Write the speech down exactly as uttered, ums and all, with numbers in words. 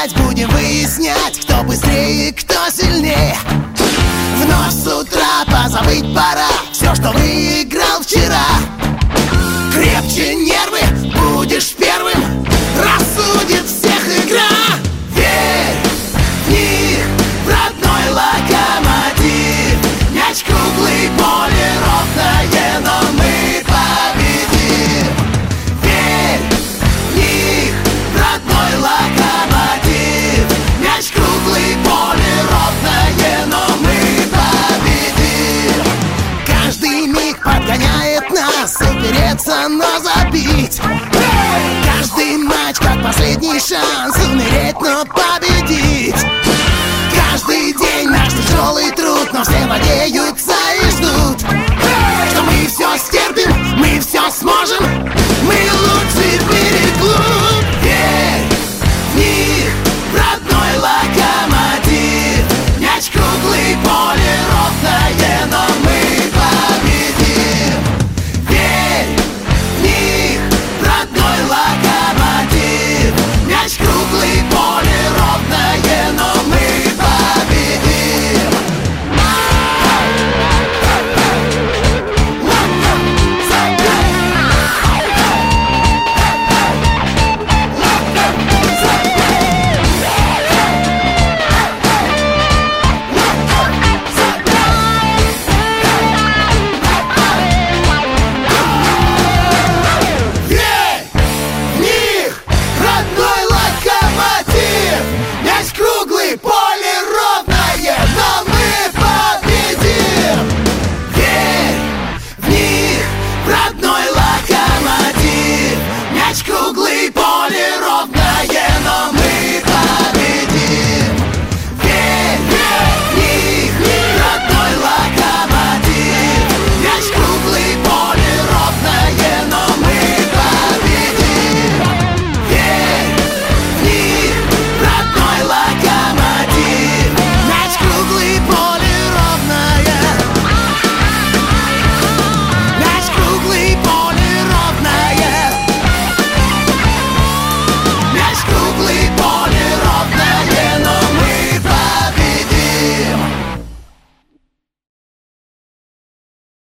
играть, будем выяснять, кто быстрее, кто сильнее. Вновь с утра позабыть пора все, что выиграл вчера. Крепче нервы, будешь первым, рассудит всех игра. Верь в них, в родной локомотив. Мяч круглый, поле ровное, но мы победим. Верь в них, в родной локомотив. Мяч круглый, поле ровное, но мы победим. Каждый миг подгоняет нас, упереться, но забить. Каждый матч как последний шанс умереть, но